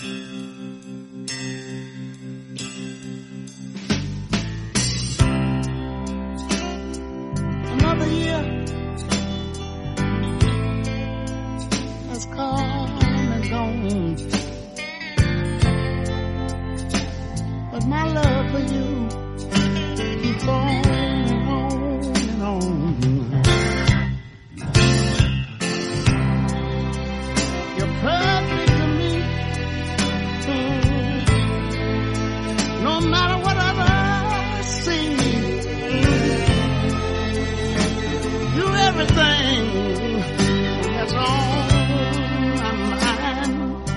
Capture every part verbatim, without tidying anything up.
Another year has come and gone, but my love for you keeps on and on and on. You're perfect to me, mm. No matter what others see. You're everything that's on my mind.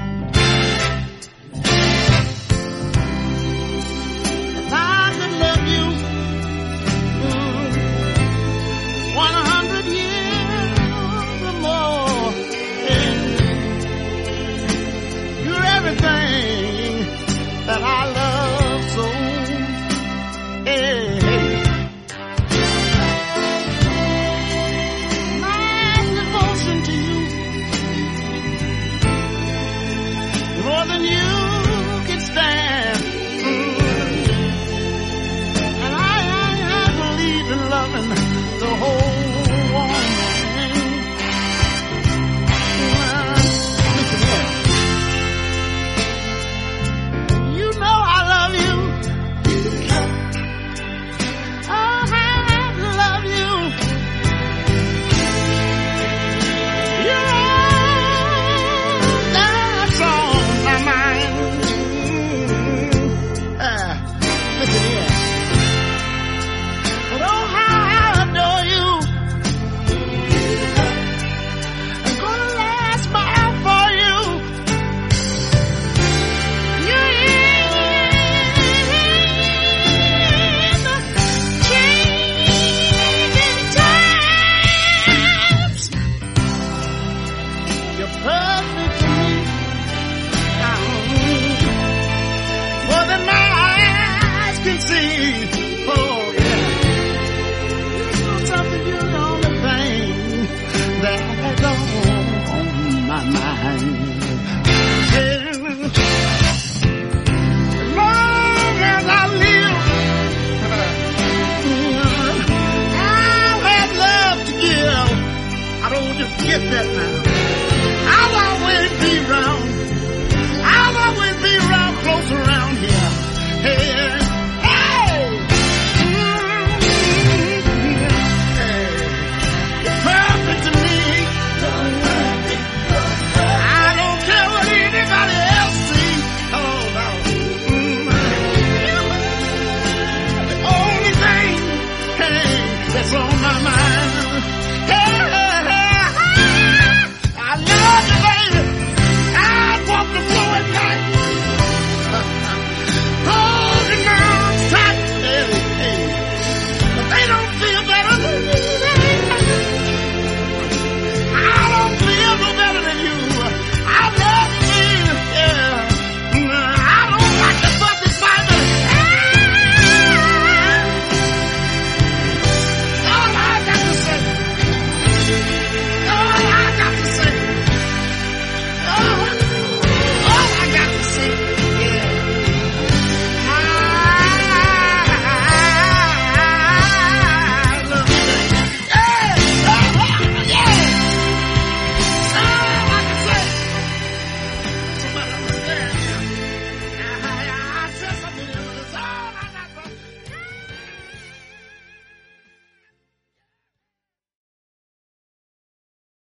If I could love you mm, one hundred years or more, yeah. You're everything that I love so. Hey, hey. My devotion to you, more than you